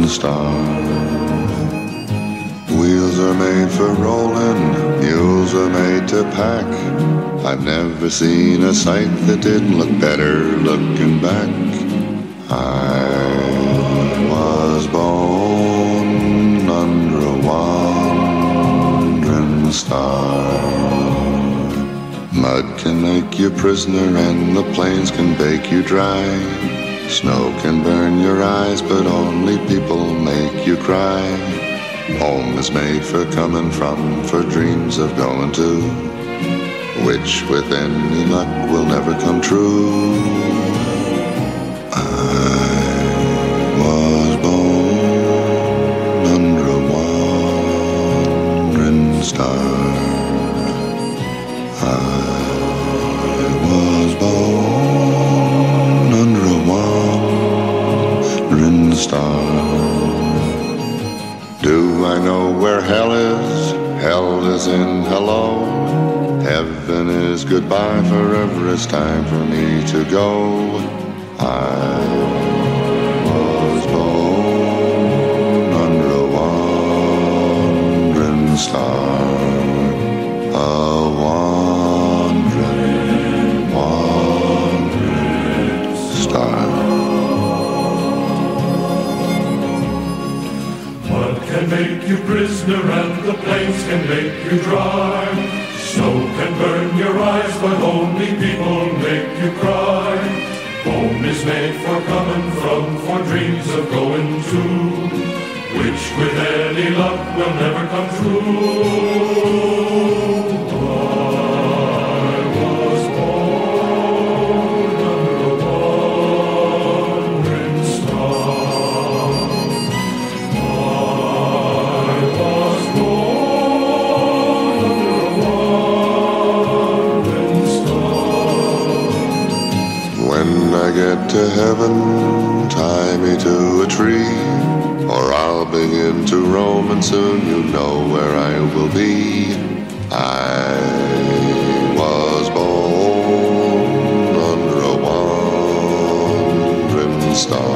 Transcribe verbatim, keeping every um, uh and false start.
star. Wheels are made for rolling, mules are made to pack. I've never seen a sight that didn't look better looking back. I was born under a wandering star. Mud can make you prisoner and the plains can bake you dry. Snow can burn your eyes, but only people make you cry. Home is made for coming from, for dreams of going to, which with any luck will never come true. I was born under a wandering star. I was born under a wandering star. Do I know where hell is? Hell is in hello. Heaven is goodbye, forever it's time for me to go. I was born under a wandering star. A wandering, wandering star. Mud can make you prisoner and the plains can make you dry. Snow can burn your eyes, but only people make you cry. Home is made for coming from, for dreams of going to, which with any luck will never come true. I was born under a wandering star. I was born under a wandering star. When I get to heaven, tie me to a tree, or I'll begin to roam, and soon you know where I will be. I was born under a wandering star.